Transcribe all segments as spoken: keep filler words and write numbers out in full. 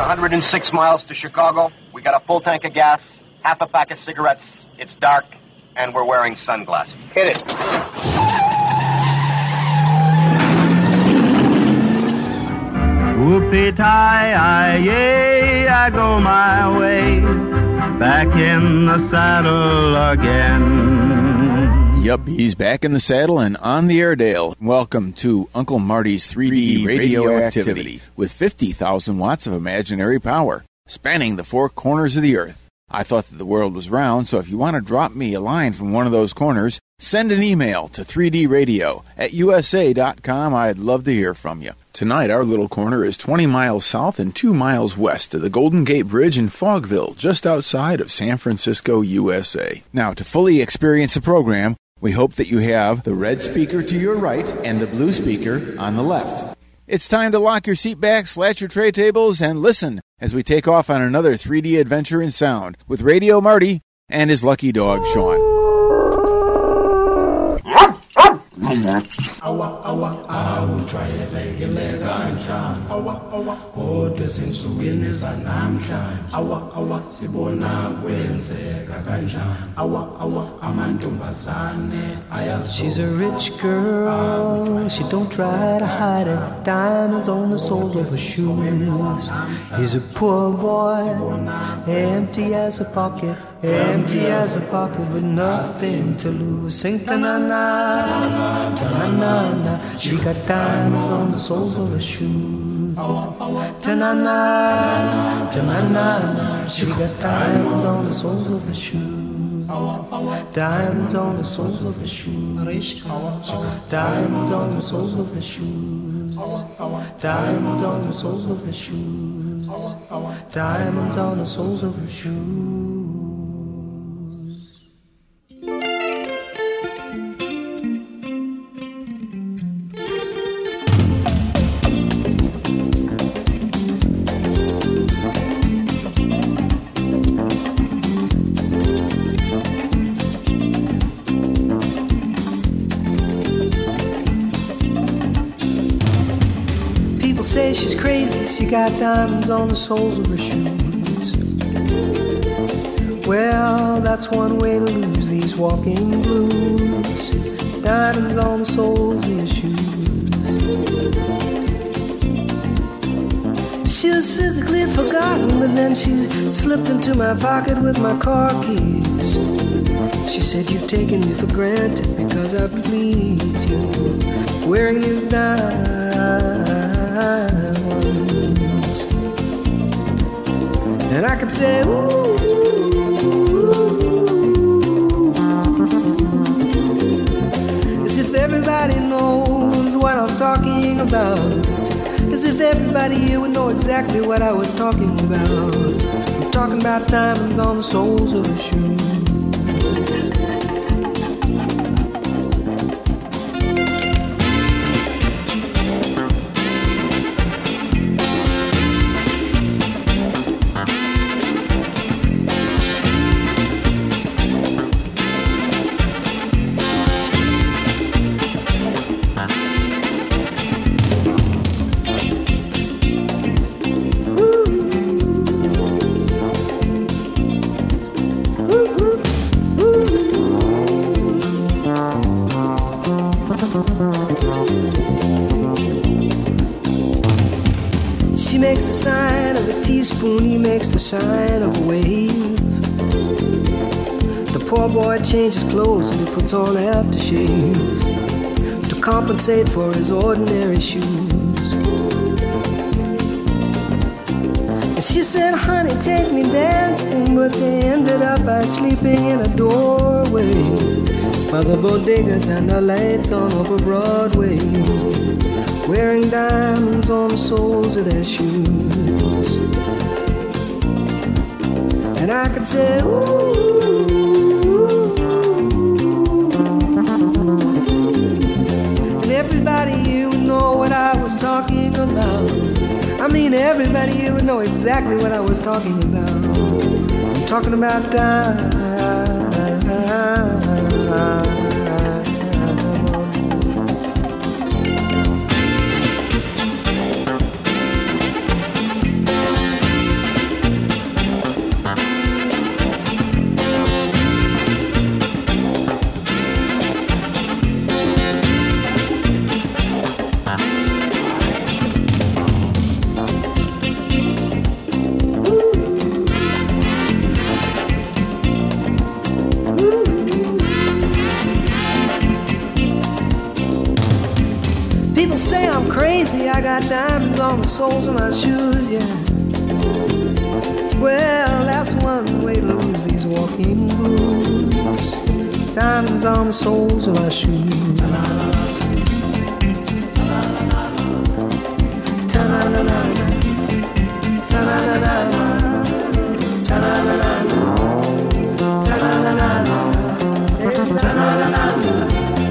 hundred six miles to Chicago. We got a full tank of gas, half a pack of cigarettes. It's dark, and we're wearing sunglasses. Hit it. Whoopie-tie-yay, I go my way, back in the saddle again. Yup, he's back in the saddle and on the Airedale. Welcome to Uncle Marty's three D radioactivity with fifty thousand watts of imaginary power, spanning the four corners of the earth. I thought that the world was round, so if you want to drop me a line from one of those corners, send an email to three D radio at u s a dot com. I'd love to hear from you. Tonight, our little corner is twenty miles south and two miles west of the Golden Gate Bridge in Fogville, just outside of San Francisco, U S A. Now, to fully experience the program, we hope that you have the red speaker to your right and the blue speaker on the left. It's time to lock your seat backs, latch your tray tables, and listen as we take off on another three D adventure in sound with Radio Marty and his lucky dog, Sean. Awa awa awu jwayeleke kanjani awa awa kodwa sinsukwini zanamhlanje awa awa sibona kwenzeka kanjani awa awa amantombazane ayazo. She's a rich girl, she don't try to hide it, diamonds on the soles of her shoes. He's a poor boy, empty as a pocket, empty as a pocket with nothing to lose. Sing ta-na-na, ta-na-na-na, she got diamonds on the soles of her shoes. Ta-na-na, ta-na-na-na, she got diamonds on the soles of her shoes. Diamonds on the soles of her shoes. Diamonds on the soles of her shoes. Diamonds on the soles of her shoes. Diamonds on the soles of her shoes. Say she's crazy, she got diamonds on the soles of her shoes. Well, that's one way to lose these walking blues. Diamonds on the soles of your shoes. She was physically forgotten, but then she slipped into my pocket with my car keys. She said, you've taken me for granted because I please you, wearing these diamonds. And I could say, ooh, as if everybody knows what I'm talking about, as if everybody here would know exactly what I was talking about. I'm talking about diamonds on the soles of her shoes. She makes the sign of a teaspoon, he makes the sign of a wave. The poor boy changes clothes and he puts on aftershave to compensate for his ordinary shoes. And she said, honey, take me dancing, but they ended up by sleeping in a doorway by the bodegas and the lights on over Broadway, wearing diamonds on the soles of their shoes. And I could say, ooh, and everybody here would know what I was talking about. I mean, everybody here would know exactly what I was talking about. I'm talking about diamonds. on the soles of my shoes, yeah. Well, that's one way to lose these walking blues. Diamonds on the soles of my shoes. Ta-na-na-na, ta-na-na-na, ta-na-na-na, ta-na-na-na, ta-na-na-na.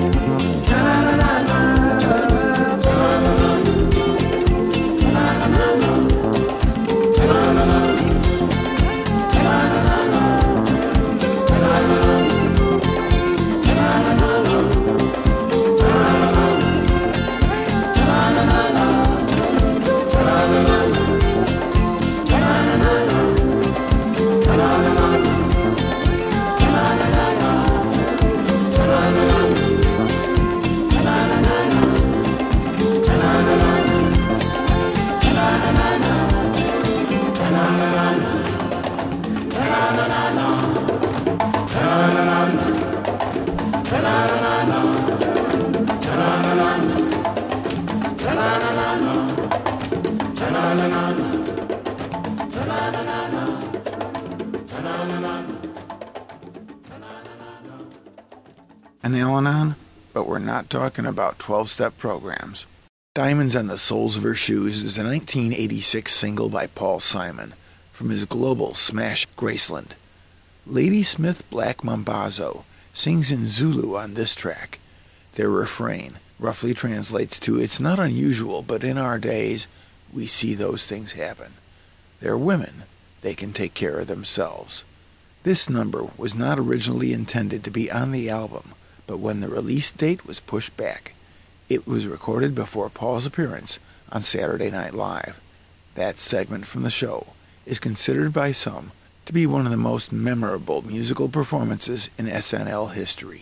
An Al-Anon, but we're not talking about twelve-step programs. Diamonds on the Soles of Her Shoes is a nineteen eighty-six single by Paul Simon from his global smash Graceland. Ladysmith Black Mambazo sings in Zulu on this track. Their refrain roughly translates to, "It's not unusual, but in our days, we see those things happen. They're women. They can take care of themselves." This number was not originally intended to be on the album, but when the release date was pushed back, it was recorded before Paul's appearance on Saturday Night Live. That segment from the show is considered by some to be one of the most memorable musical performances in S N L history.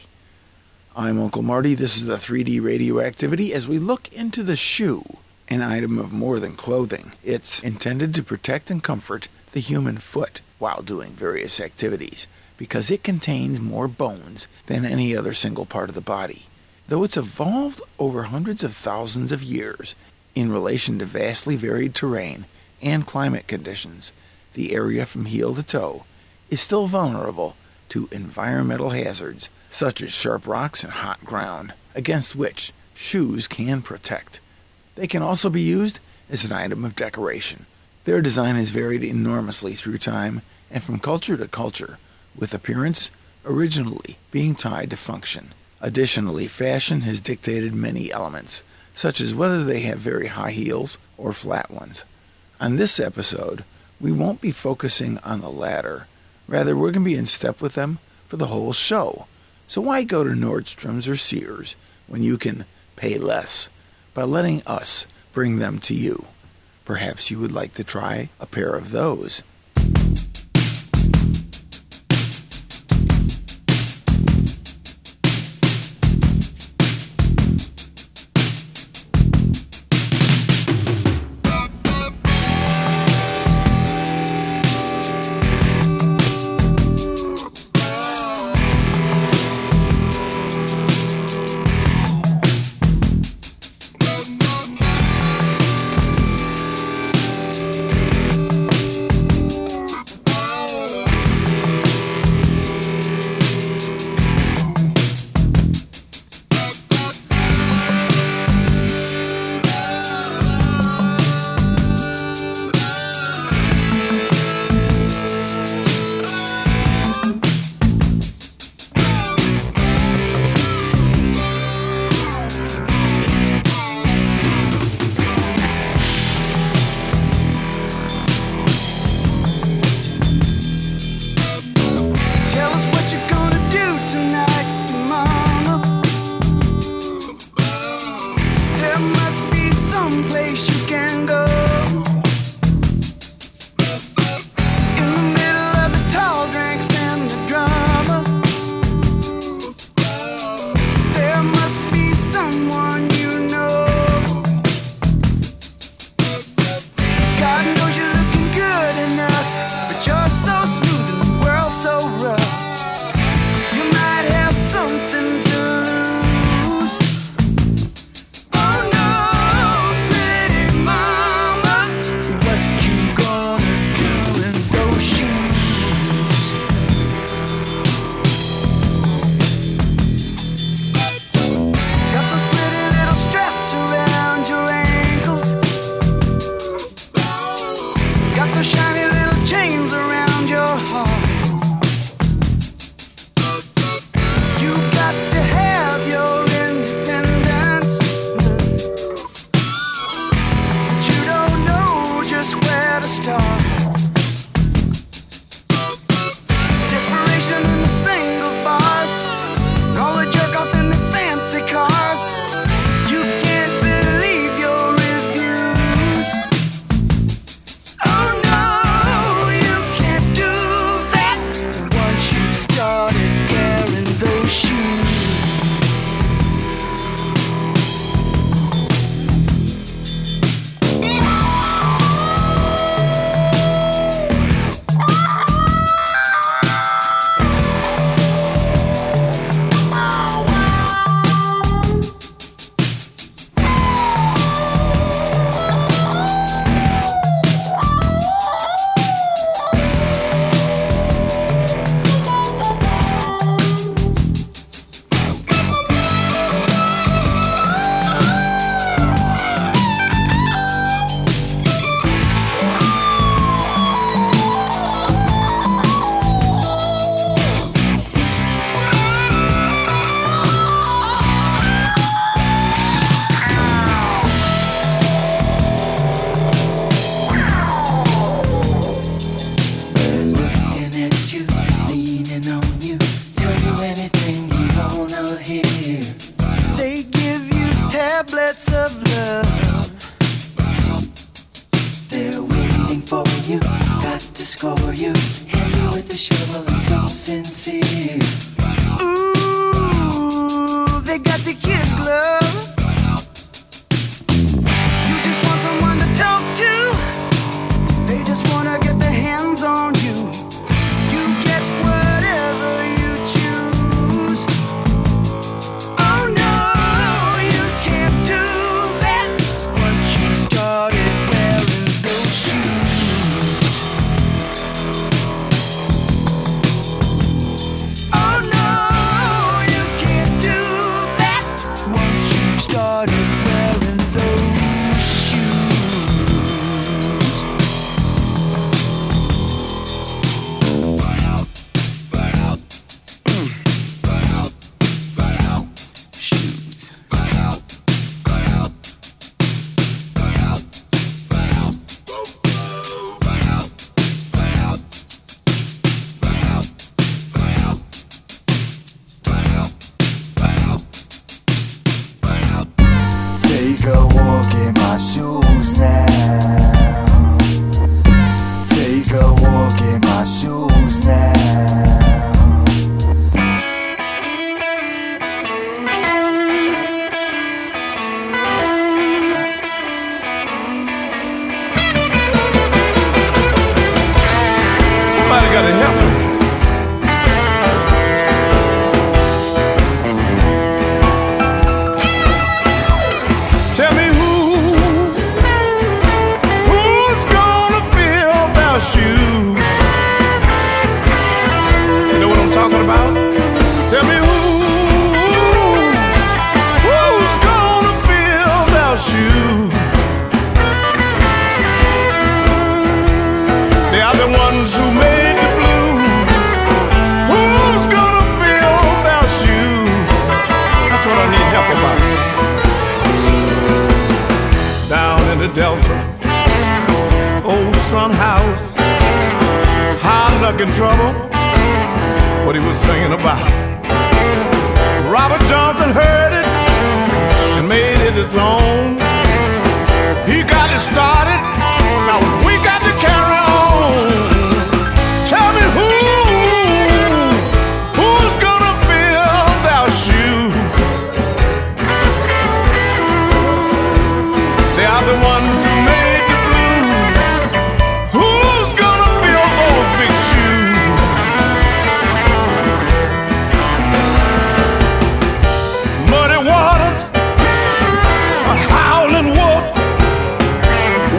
I'm Uncle Marty. This is the three D Radioactivity as we look into the shoe, an item of more than clothing. It's intended to protect and comfort the human foot while doing various activities, because it contains more bones than any other single part of the body. Though it's evolved over hundreds of thousands of years in relation to vastly varied terrain and climate conditions, the area from heel to toe is still vulnerable to environmental hazards such as sharp rocks and hot ground, against which shoes can protect. They can also be used as an item of decoration. Their design has varied enormously through time and from culture to culture, with appearance originally being tied to function. Additionally, fashion has dictated many elements, such as whether they have very high heels or flat ones. On this episode, we won't be focusing on the latter. Rather, we're going to be in step with them for the whole show. So why go to Nordstrom's or Sears when you can pay less by letting us bring them to you? Perhaps you would like to try a pair of those. the shiny little chains around your heart. You got to have your independence, but you don't know just where to start. Desperation in the singles bars, and all the jerk-offs in the fancy cars. You can't believe your reviews. Oh no, you can't do that once you've started wearing those shoes. They give you tablets of love. They're waiting for you, got to score you. Hand with the shovel and so sincere. Ooh, they got the kid glove. You just want someone to talk to. They just wanna get their hands on you. You get whatever you choose. Oh no, you can't do that once you started wearing those shoes. Oh no, you can't do that once you started wearing those shoes. Take a walk in my shoes now. Take a walk in my shoes now. Somebody gotta help me. Tell me who, who's gonna fill their shoes? You know what I'm talking about? Tell me who, who's gonna fill their shoes? They are the ones who made the blues. Who's gonna fill their shoes? That's what I need help about. Down in the Delta, old Sun House, hard luck and trouble, what he was singing about. Robert Johnson heard it and made it his own. He got it started, now we got to carry on. Tell me who, who's gonna fill their shoes? They are the ones who made the blues. Who's gonna fill those big shoes? Muddy waters, a howling wolf,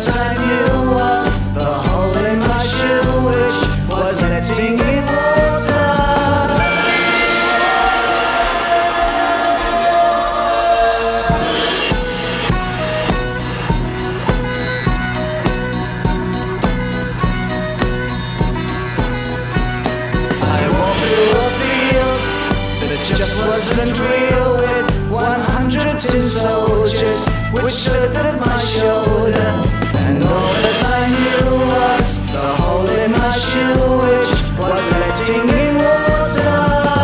that I knew was the hole in my shoe, which was letting in water. I walked through a field that just wasn't real, with one hundred tin soldiers which stood at my shoulder, and all that I knew was the hole in my shoe, which was letting in water.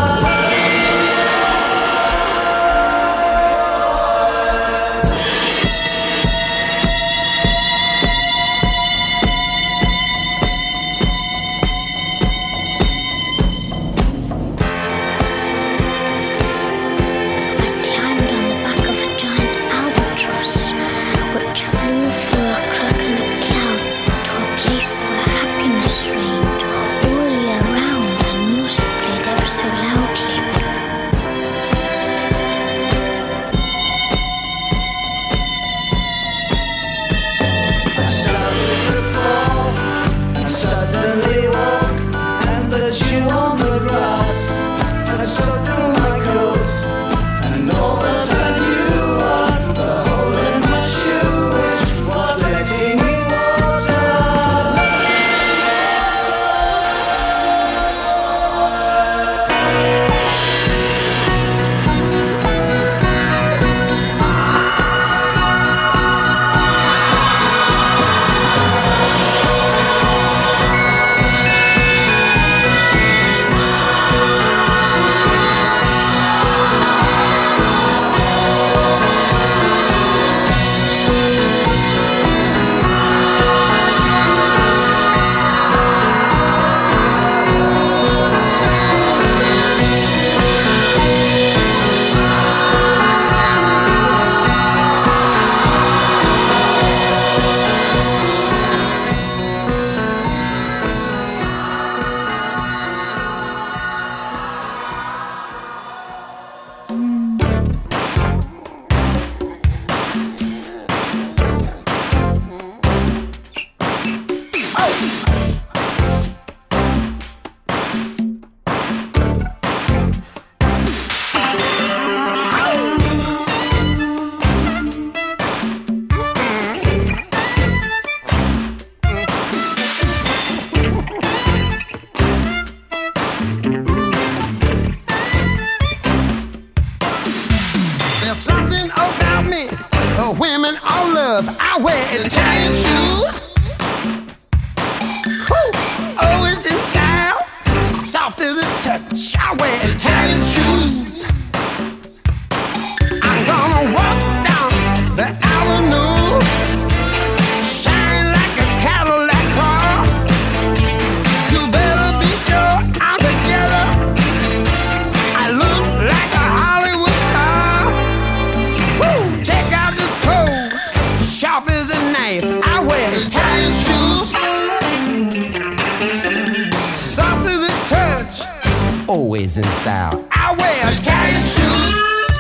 Always in style. I wear Italian shoes.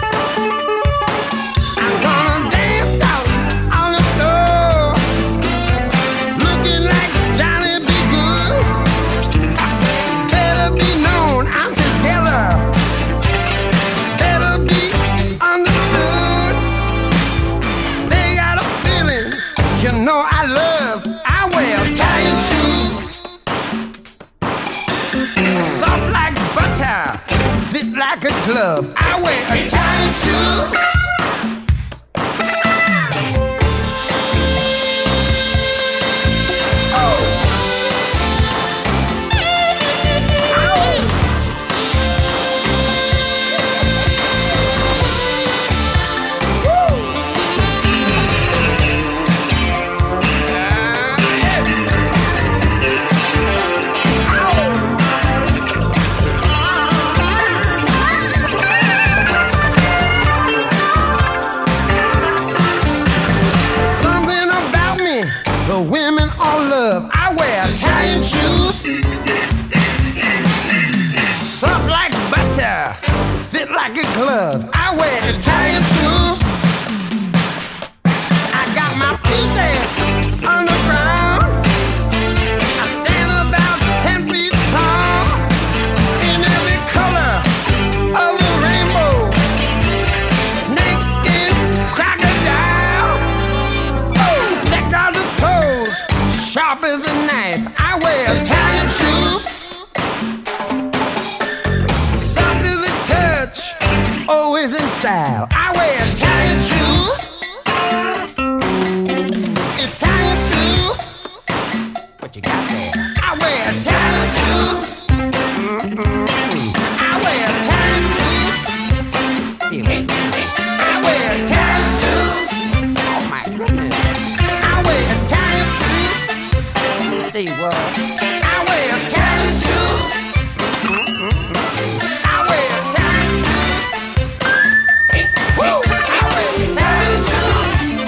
I'm gonna dance out on the floor, looking like Johnny B. Good. Better be known I'm together. Better be understood. They got a feeling, you know I love. I wear Italian shoes. Soft like butter, fit like a glove. I wear Italian shoes. Like a glove, I wear Italian shoes. I got my feet there sharp as a knife. I wear Italian shoes, soft as a touch, always in style. I wear Italian shoes, Italian shoes. What you got there? I wear Italian shoes. Mm-mm-mm. I wear Italian shoes. Feel it. I wear Italian shoes. Oh my goodness. I wear Italian shoes. See what? I wear Italian shoes. Mm-mm-mm. I wear Italian shoes. Woo! I wear Italian shoes.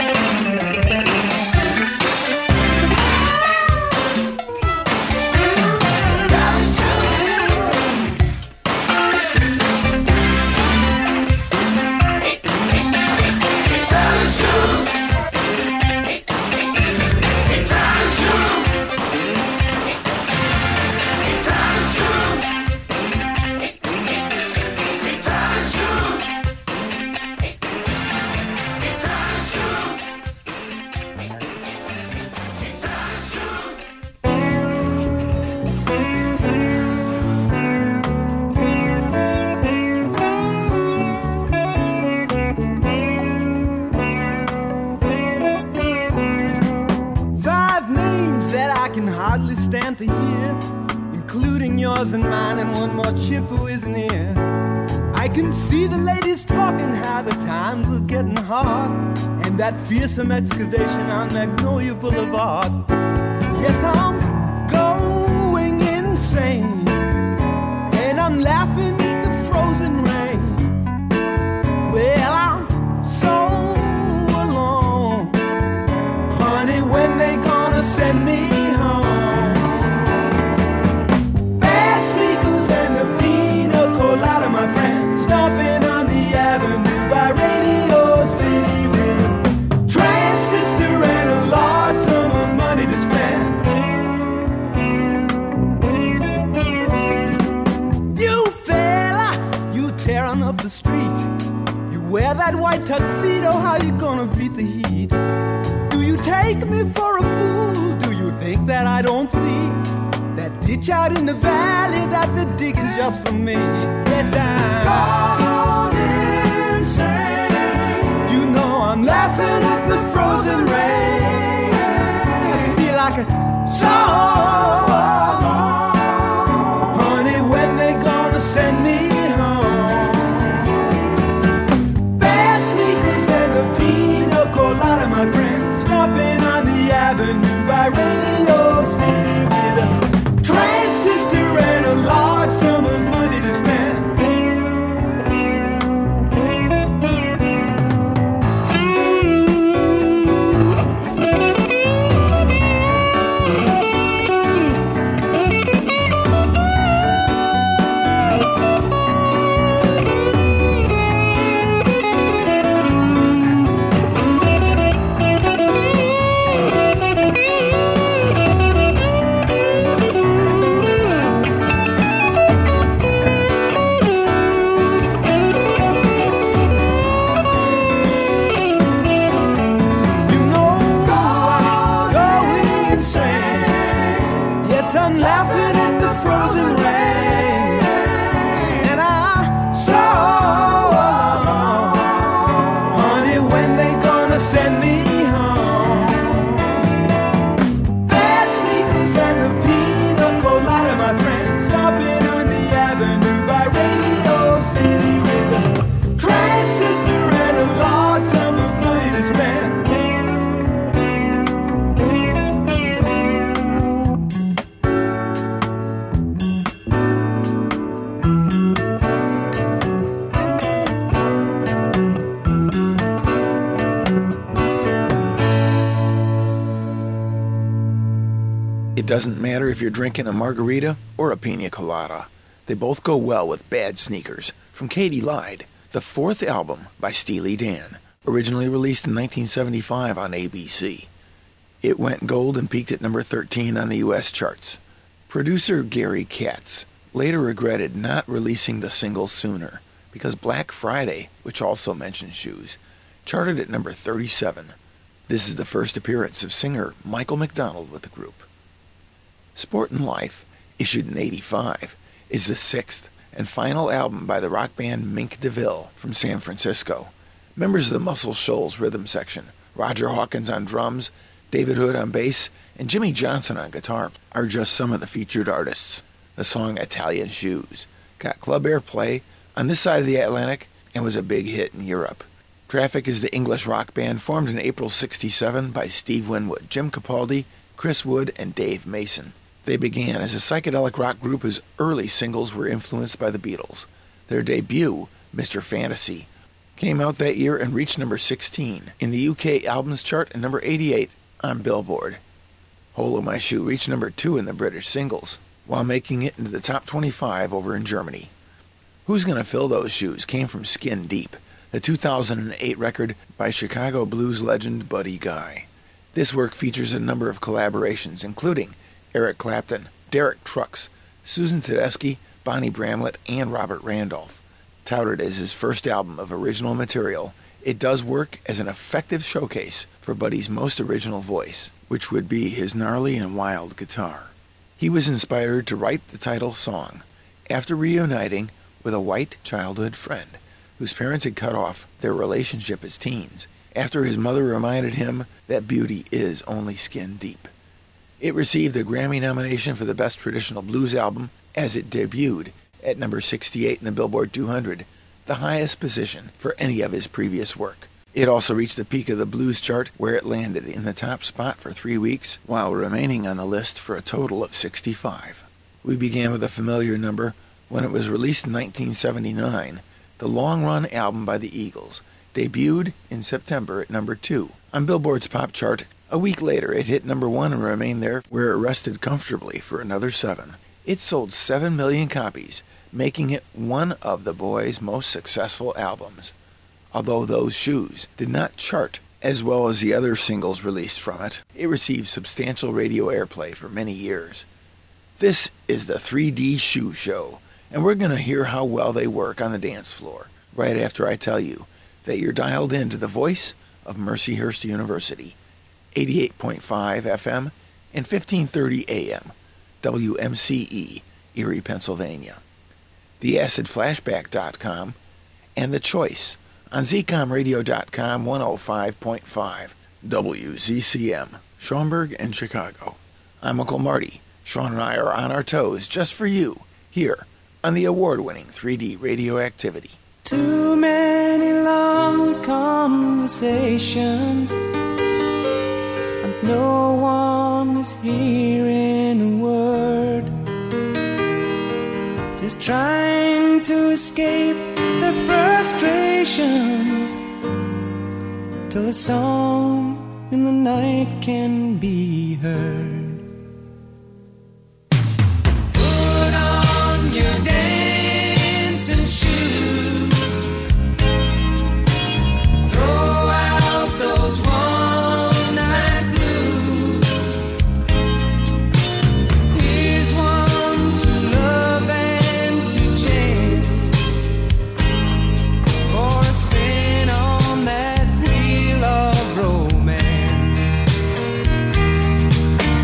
The year, including yours and mine, and one more chip who isn't here. I can see the ladies talking how the times are getting hard, and that fearsome excavation on Magnolia Boulevard. Yes, I'm going insane, and I'm laughing at the frozen rain. Well, I'm so alone, honey, when they gonna send me home? Lot of my friends stopping on the avenue by Radio City with a transistor and a large sum of money to spend. You fella, you tearing up the street. You wear that white tuxedo, how you gonna beat the heat? Do you take me for a fool? Do you think that I don't see that ditch out in the valley that they're digging just for me? Yes, I'm gone insane. You know I'm laughing at the frozen rain. I feel like a song. Honey, when they gonna send me home? Bad sneakers and a pina colada, my friend, stopping on the avenue by Radio City with a transistor and a large sum of money to spend. It doesn't matter if you're drinking a margarita or a pina colada. They both go well with Bad Sneakers from Katy Lied, the fourth album by Steely Dan, originally released in nineteen seventy-five on A B C. It went gold and peaked at number thirteen on the U S charts. Producer Gary Katz later regretted not releasing the single sooner because Black Friday, which also mentions shoes, charted at number thirty-seven. This is the first appearance of singer Michael McDonald with the group. Sport and Life, issued in eighty-five, is the sixth and final album by the rock band Mink DeVille from San Francisco. Members of the Muscle Shoals rhythm section, Roger Hawkins on drums, David Hood on bass, and Jimmy Johnson on guitar are just some of the featured artists. The song Italian Shoes got club airplay on this side of the Atlantic and was a big hit in Europe. Traffic is the English rock band formed in April sixty-seven by Steve Winwood, Jim Capaldi, Chris Wood, and Dave Mason. They began as a psychedelic rock group whose early singles were influenced by the Beatles. Their debut, Mister Fantasy, came out that year and reached number sixteen in the U K albums chart and number eighty-eight on Billboard. Hole in My Shoe reached number two in the British singles, while making it into the top twenty-five over in Germany. Who's Gonna Fill Those Shoes came from Skin Deep, the two thousand eight record by Chicago blues legend Buddy Guy. This work features a number of collaborations, including Eric Clapton, Derek Trucks, Susan Tedeschi, Bonnie Bramlett, and Robert Randolph. Touted as his first album of original material, it does work as an effective showcase for Buddy's most original voice, which would be his gnarly and wild guitar. He was inspired to write the title song after reuniting with a white childhood friend whose parents had cut off their relationship as teens, after his mother reminded him that beauty is only skin deep. It received a Grammy nomination for the Best Traditional Blues Album as it debuted at number sixty-eight in the Billboard two hundred, the highest position for any of his previous work. It also reached the peak of the blues chart, where it landed in the top spot for three weeks, while remaining on the list for a total of sixty-five. We began with a familiar number when it was released in nineteen seventy-nine, the long-run album by the Eagles, debuted in September at number two on Billboard's pop chart. A week later, it hit number one and remained there, where it rested comfortably for another seven. It sold seven million copies, making it one of the Boys' most successful albums. Although Those Shoes did not chart as well as the other singles released from it, it received substantial radio airplay for many years. This is the three D Shoe Show, and we're going to hear how well they work on the dance floor right after I tell you that you're dialed in to the voice of Mercyhurst University, eighty-eight point five F M and fifteen thirty A M, W M C E, Erie, Pennsylvania. The acid flashback dot com, and The Choice on Z Com Radio dot com, one oh five point five W Z C M, Schaumburg and Chicago. I'm Uncle Marty. Sean and I are on our toes just for you, here on the award-winning three D Radioactivity. Too many long conversations, and no one is hearing a word. Just trying to escape their frustrations, till a song in the night can be heard. Put on your dancing shoes, throw out those one-night blues. Here's one to love and to chance, for a spin on that wheel of romance.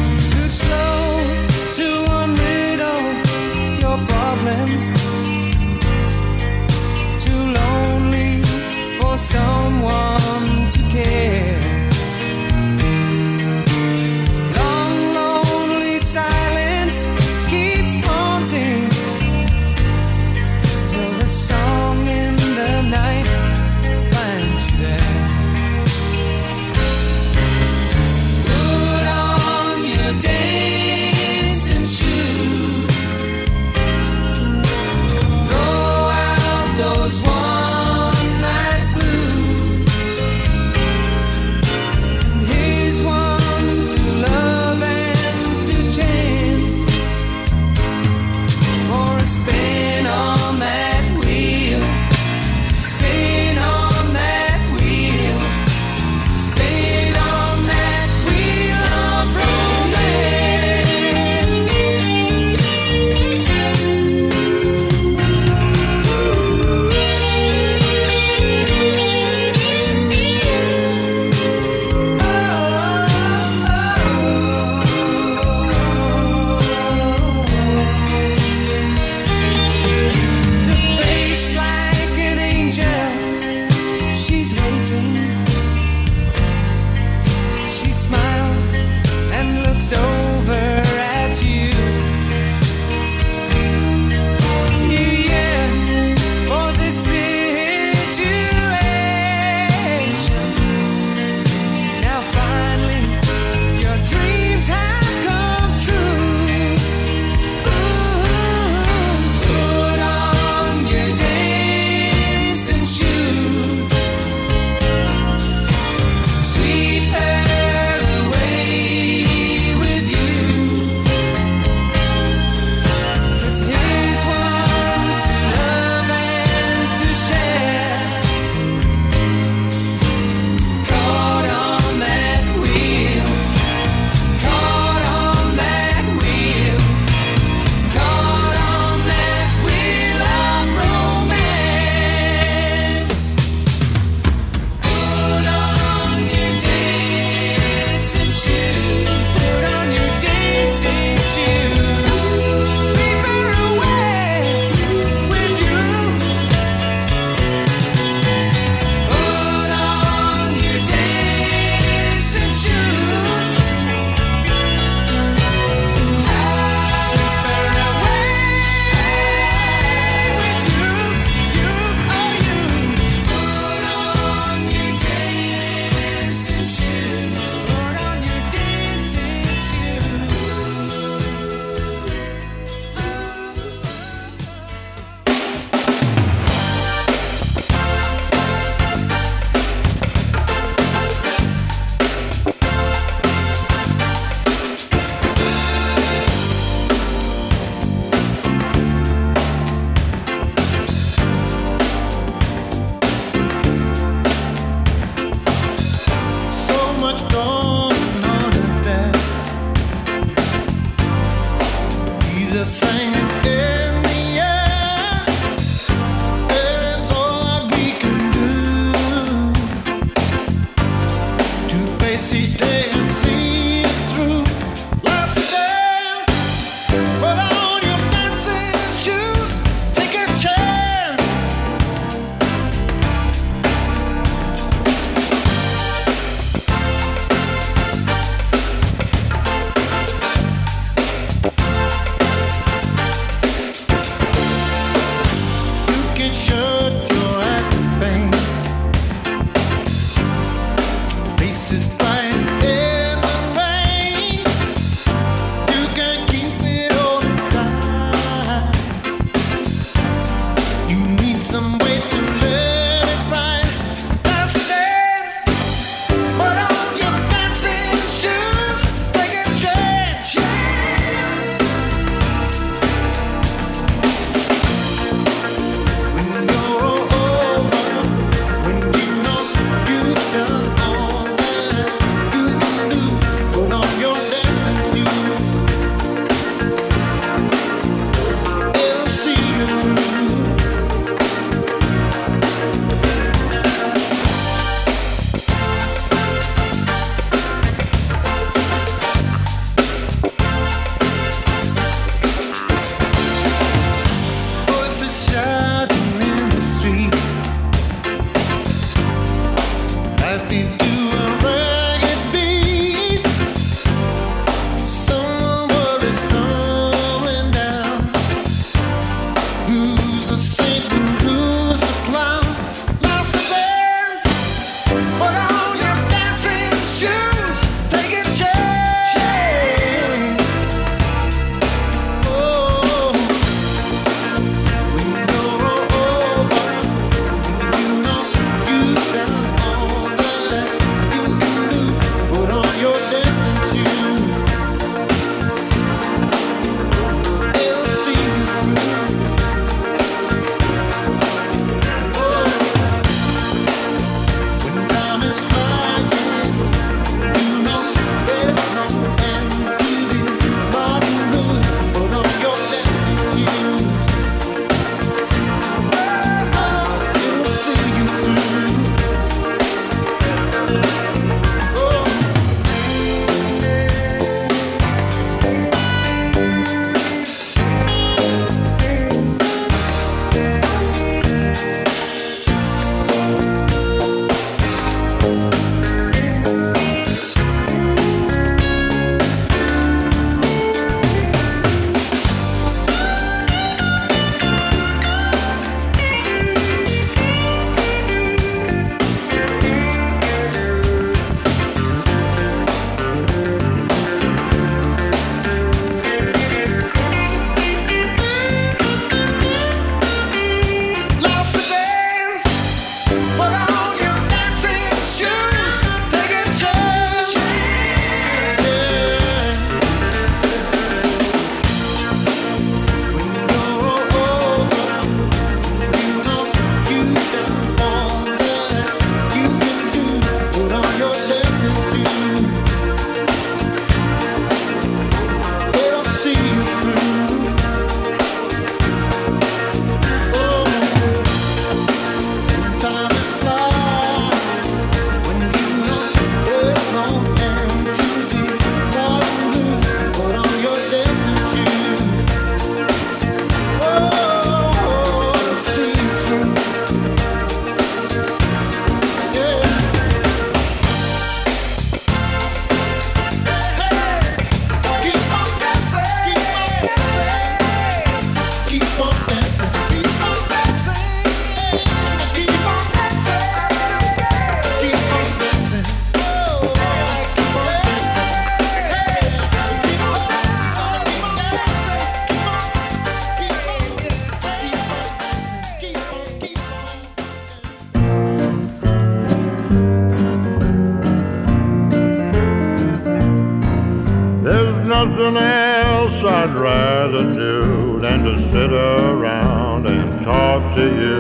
nothing else I'd rather do than to sit around and talk to you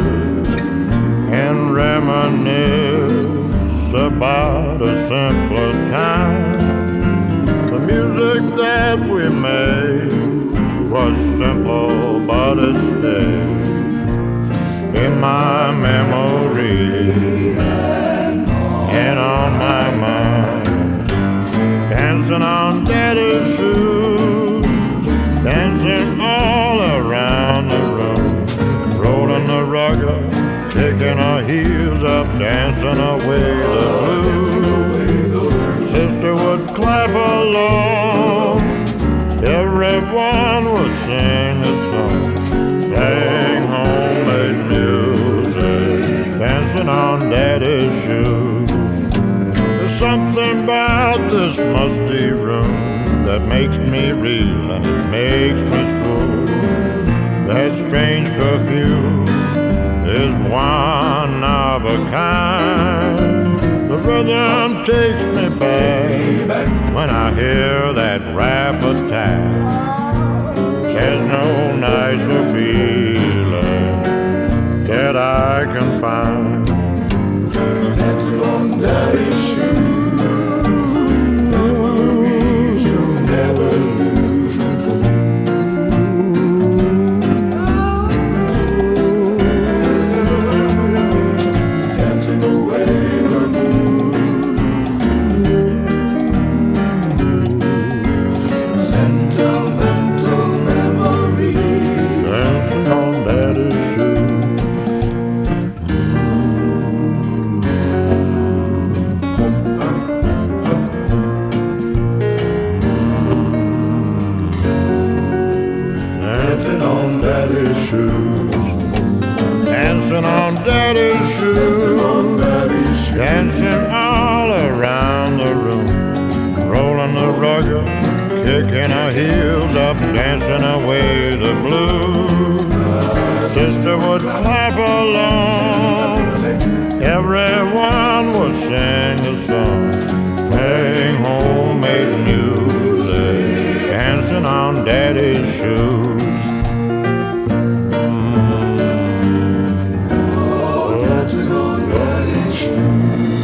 and reminisce about a simpler time. The music that we made was is simple, but it stays in my memory and on my mind. Dancing on daddy's shoes, dancing all around the room, rolling the rug up, kicking our heels up, dancing away the blues. Sister would clap along, everyone would sing the song, playing homemade music, dancing on daddy's shoes. There's something about this musty room that makes me reel and it makes me swoon. That strange perfume is one of a kind. The rhythm takes me back when I hear that rap-a-tat. There's no nicer feeling that I can find. Dancing on daddy's shoes, memories you'll never lose. Dancing away the blues. Sentimental memories. Dancing on daddy's shoes. Dancing on daddy's shoes, dancing on daddy's shoes, dancing all around the room, rolling the rug up, kicking our heels up, dancing away the blues. Sister would clap along, everyone would sing the song, playing homemade music, dancing on daddy's shoes. Dancing on daddy's shoes.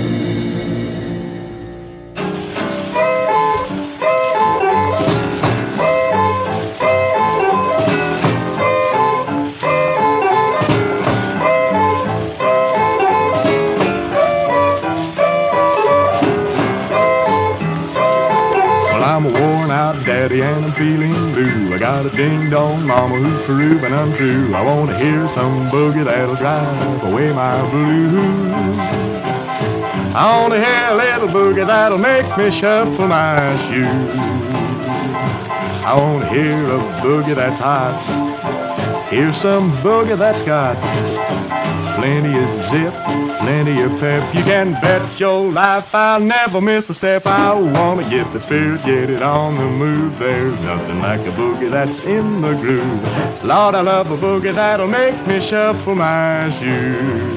I'm a worn out daddy and I'm feeling blue. I got a ding-dong mama who's true and untrue. I want to hear some boogie that'll drive away my blues. I want to hear a little boogie that'll make me shuffle my shoes. I want to hear a boogie that's hot. Hear some boogie that's got plenty of zip, plenty of pep. You can bet your life I'll never miss a step. I wanna get the spirit, get it on the move. There's nothing like a boogie that's in the groove. Lord, I love a boogie that'll make me shuffle my shoes.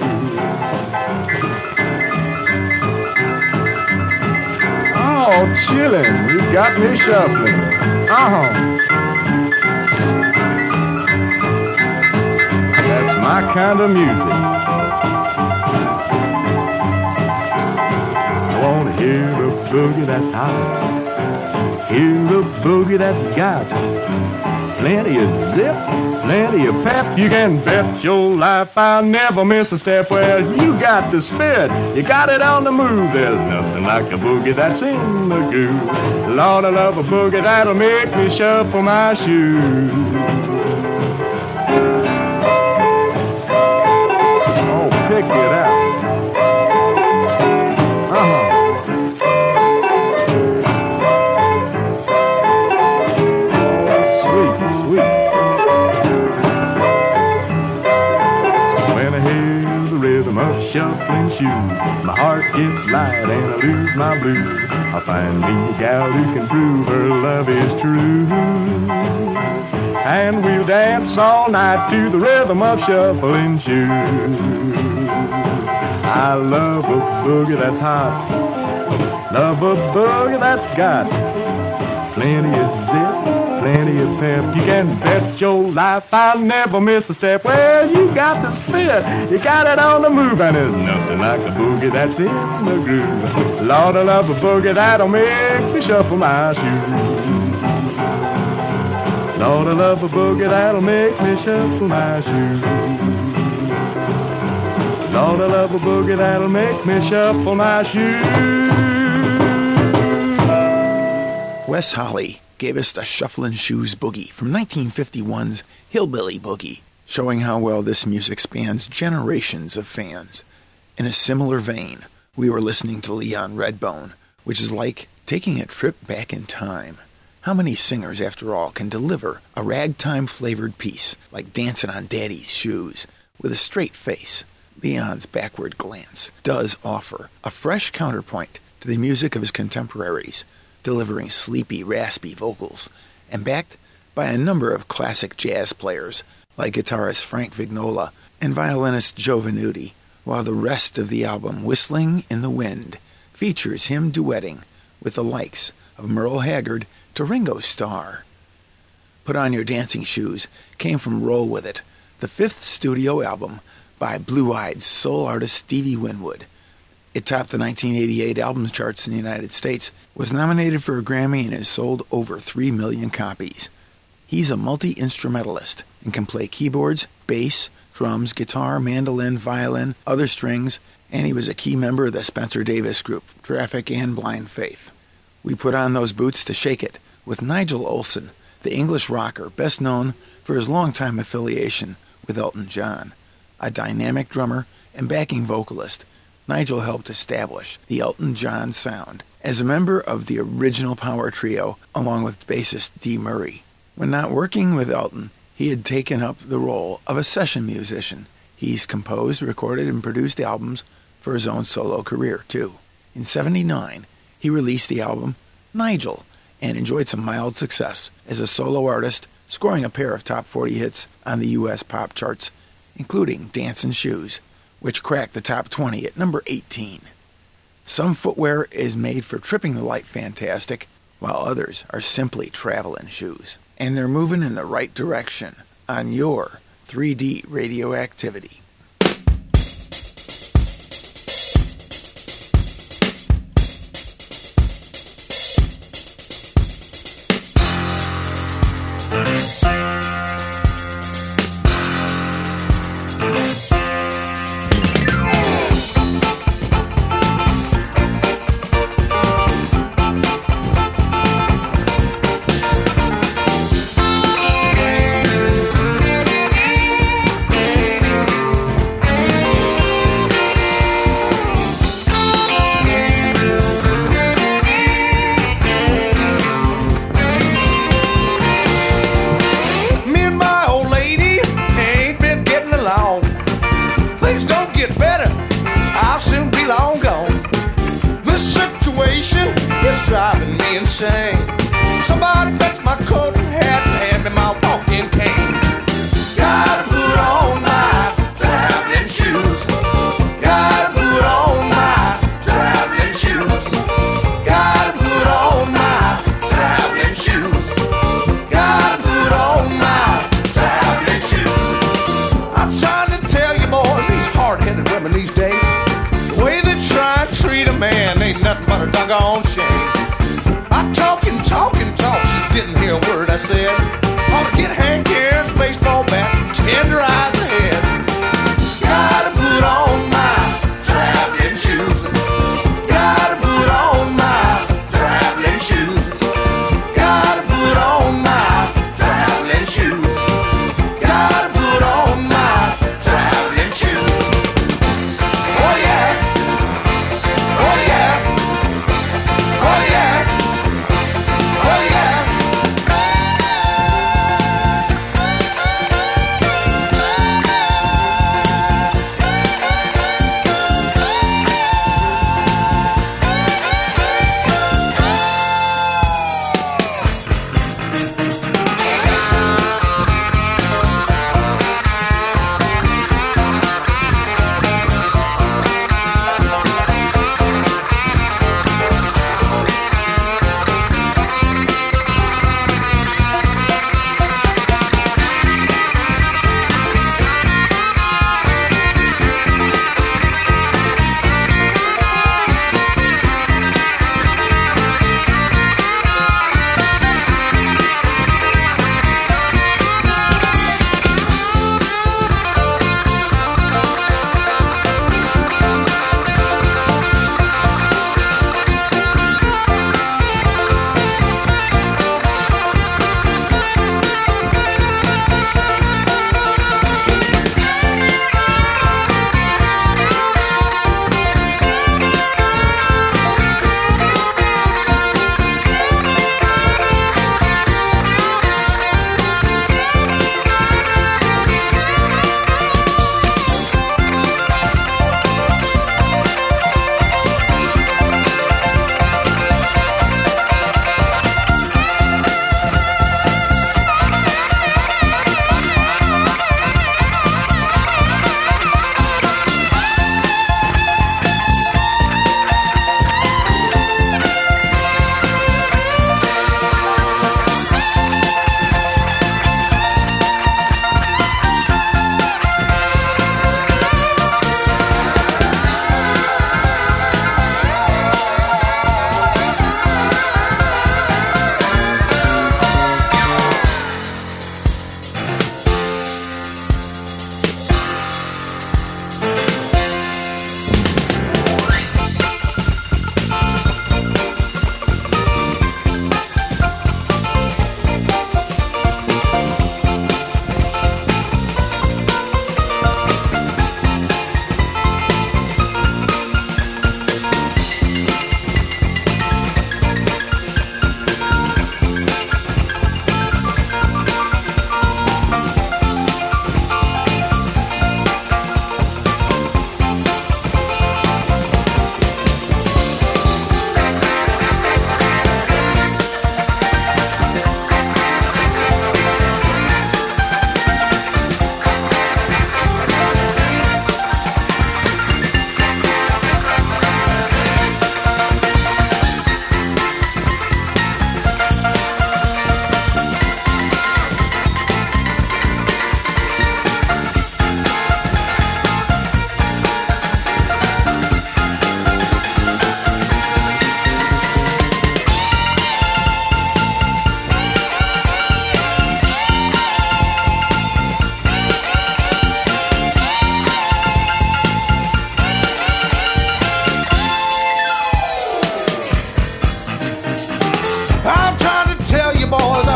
Oh, chillin', you got me shuffling. Uh-huh. That's my kind of music. I want to hear the boogie that's hot. Hear the boogie that's got plenty of zip, plenty of pep. You can bet your life I'll never miss a step. Well, you got the spirit, you got it on the move. There's nothing like a boogie that's in the groove. Lord, I love a boogie that'll make me shuffle my shoes. Pick it out. Uh-huh. Oh, sweet, sweet. When I hear the rhythm of shuffling shoes, my heart gets light and I lose my blues. I find me a gal who can prove her love is true. And we'll dance all night to the rhythm of shuffling shoes. I love a boogie that's hot, love a boogie that's got plenty of zip, plenty of pep. You can bet your life I'll never miss a step. Well, you got the spirit, you got it on the move, and there's nothing like a boogie that's in the groove. Lord, I love a boogie that'll make me shuffle my shoes. Lord, I love a boogie that'll make me shuffle my shoes. Lord, I love a boogie that'll make me shuffle my shoes. Wes Holly gave us the Shufflin' Shoes Boogie from nineteen fifty-one's Hillbilly Boogie, showing how well this music spans generations of fans. In a similar vein, we were listening to Leon Redbone, which is like taking a trip back in time. How many singers, after all, can deliver a ragtime-flavored piece like Dancing on Daddy's Shoes with a straight face? Leon's backward glance does offer a fresh counterpoint to the music of his contemporaries, delivering sleepy, raspy vocals, and backed by a number of classic jazz players like guitarist Frank Vignola and violinist Joe Venuti, while the rest of the album, Whistling in the Wind, features him duetting with the likes of Merle Haggard to Ringo Starr. Put On Your Dancing Shoes came from Roll With It, the fifth studio album by blue-eyed soul artist Stevie Winwood. It topped the nineteen eighty-eight album charts in the United States, was nominated for a Grammy, and has sold over three million copies. He's a multi-instrumentalist and can play keyboards, bass, drums, guitar, mandolin, violin, other strings, and he was a key member of the Spencer Davis Group, Traffic and Blind Faith. We put on those boots to shake it with Nigel Olsson, the English rocker best known for his longtime affiliation with Elton John. A dynamic drummer and backing vocalist, Nigel helped establish the Elton John sound as a member of the original Power Trio along with bassist Dee Murray. When not working with Elton, he had taken up the role of a session musician. He's composed, recorded, and produced albums for his own solo career, too. In seventy-nine, he released the album Nigel and enjoyed some mild success as a solo artist, scoring a pair of top forty hits on the U S pop charts, including Dancin' Shoes, which cracked the top twenty at number eighteen. Some footwear is made for tripping the light fantastic, while others are simply traveling shoes. And they're moving in the right direction on your three D radioactivity. Oh yeah.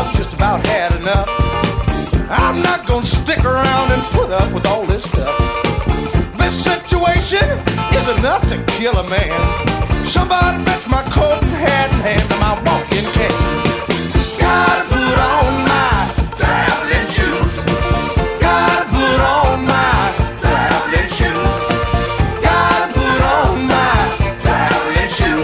just about had enough. I'm not gonna stick around and put up with all this stuff. This situation is enough to kill a man. Somebody fetch my coat and hat and hand me my walking cane. Gotta put on my traveling shoes. Gotta put on my traveling shoes. Gotta put on my traveling shoes.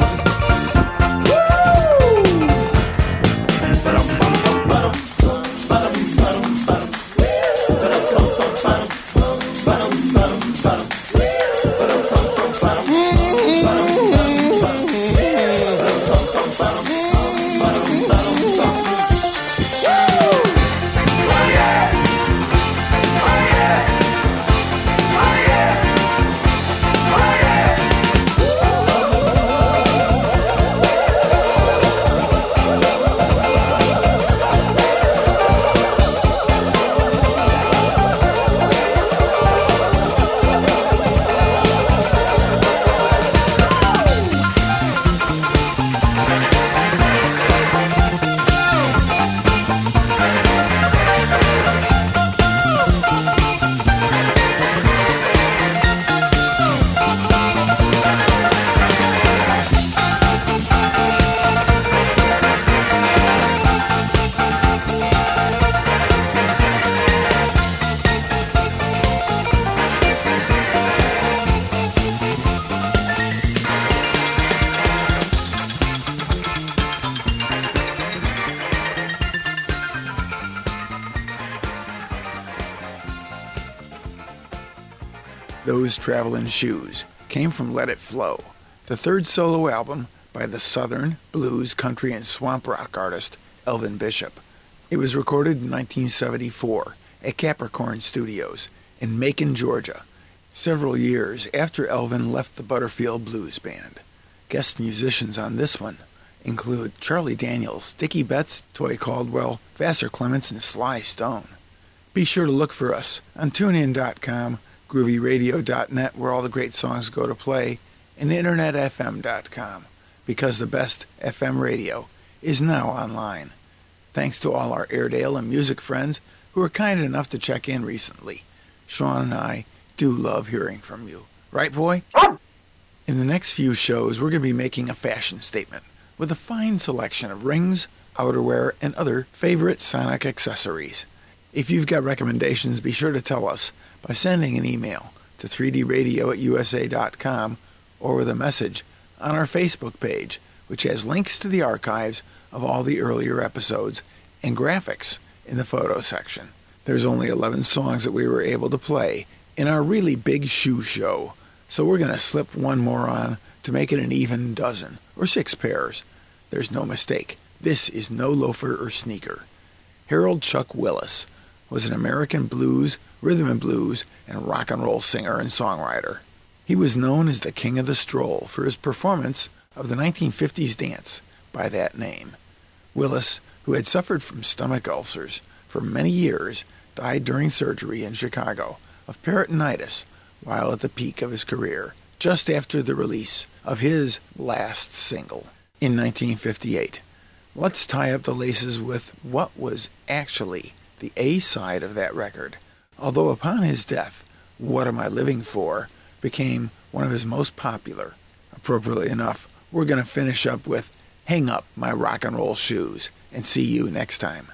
Those Travelin' Shoes came from Let It Flow, the third solo album by the Southern, blues, country, and swamp rock artist Elvin Bishop. It was recorded in nineteen seventy-four at Capricorn Studios in Macon, Georgia, several years after Elvin left the Butterfield Blues Band. Guest musicians on this one include Charlie Daniels, Dickie Betts, Toy Caldwell, Vassar Clements, and Sly Stone. Be sure to look for us on tune in dot com, groovy radio dot net, where all the great songs go to play, and internet f m dot com, because the best F M radio is now online. Thanks to all our Airedale and music friends who were kind enough to check in recently. Sean and I do love hearing from you. Right, boy? In the next few shows, we're going to be making a fashion statement with a fine selection of rings, outerwear, and other favorite sonic accessories. If you've got recommendations, be sure to tell us by sending an email to three d radio at u s a dot com or with a message on our Facebook page, which has links to the archives of all the earlier episodes and graphics in the photo section. There's only eleven songs that we were able to play in our really big shoe show, so we're going to slip one more on to make it an even dozen, or six pairs. There's no mistake. This is no loafer or sneaker. Harold Chuck Willis was an American blues, rhythm and blues, and rock and roll singer and songwriter. He was known as the King of the Stroll for his performance of the nineteen fifties dance by that name. Willis, who had suffered from stomach ulcers for many years, died during surgery in Chicago of peritonitis while at the peak of his career, just after the release of his last single in nineteen fifty-eight. Let's tie up the laces with what was actually the A-side of that record, although upon his death, What Am I Living For became one of his most popular. Appropriately enough, we're going to finish up with Hang Up My Rock and Roll Shoes, and see you next time.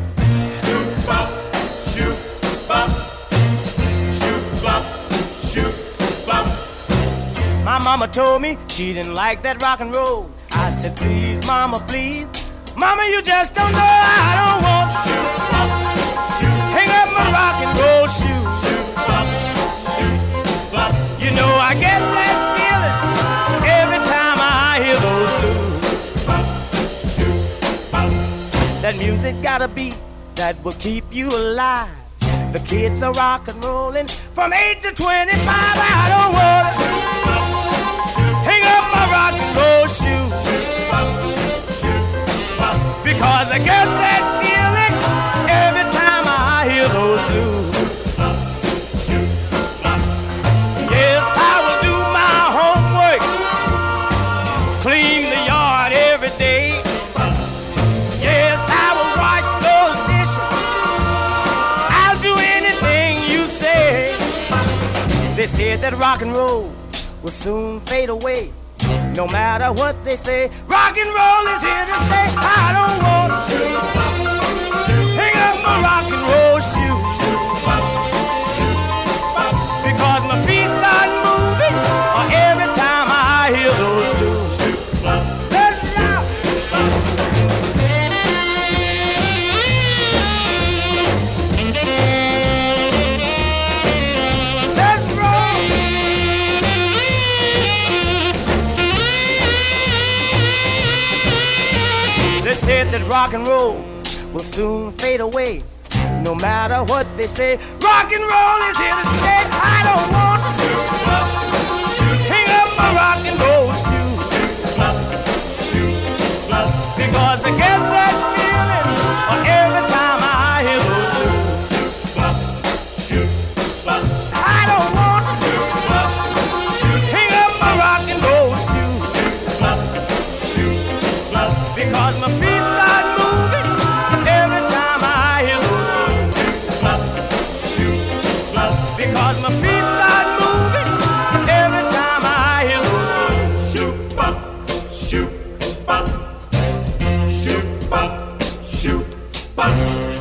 Shoot bop, shoot bop, shoot bop, shoot bop. My mama told me she didn't like that rock and roll. I said, please, mama, please. Mama, you just don't know I don't want to shoot bop, shoot. Hang up my rock and roll shoes. Shoot bop, shoot bop. You know I get that feeling every time I hear those blues. Bop, shoot bop. That music got a beat that will keep you alive. The kids are rock and rolling from eight to twenty-five. I don't want to hang up my rock and roll shoes, because I get that feeling every time I hear those blues. Yes, I will do my homework, clean the yard every day. Yes, I will wash the They said that rock and roll will soon fade away. No matter what they say, rock and roll is here to stay. I don't want to hang up my rock and roll shoe, because my feet start moving every time I hear those blues. Let's rock. They said that rock and roll will soon fade away. No matter what they say, rock and roll is here to stay. I don't want to hang up my rock and roll shoes, because I get that feeling every time I hear those blues. I don't want to hang up my rock and roll shoes, because my feet start moving every time I hear those blues. Because my feet start moving every time I hear those blues. Shoot, bop, shoot, bop, shoot, bop, shoot, bop.